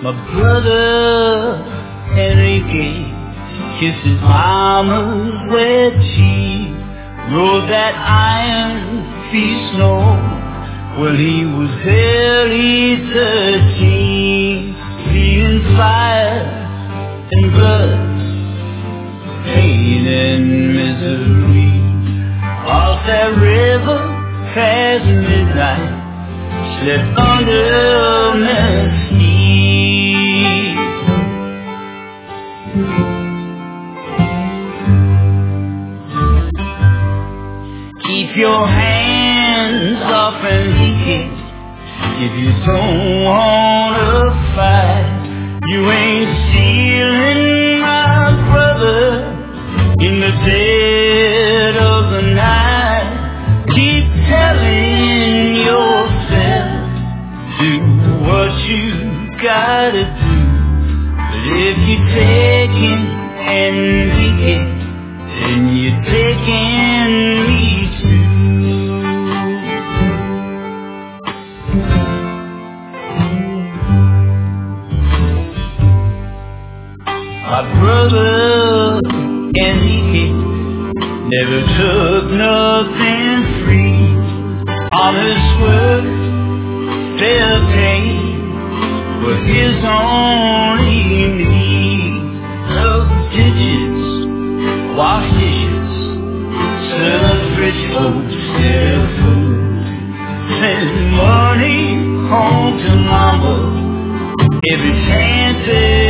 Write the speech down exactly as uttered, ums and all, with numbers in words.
My brother Enrique kissed his mama's wet cheek, rode that iron feast snow when he was barely thirteen, feeling fire and blood, pain and misery. Off that river past midnight, slept under mesquite. Keep your hands off Enrique if you don't wanna fight. You ain't stealing, my brother, in the dead of the night. Keep telling yourself, do what you gotta do. But if you're taking Enrique, then you're taking me too. My brother Enrique never took nothing free. Honest work, fair pay were his only needs. Love digits, wash dishes, serve rich folks their food. Send money home to mama every chance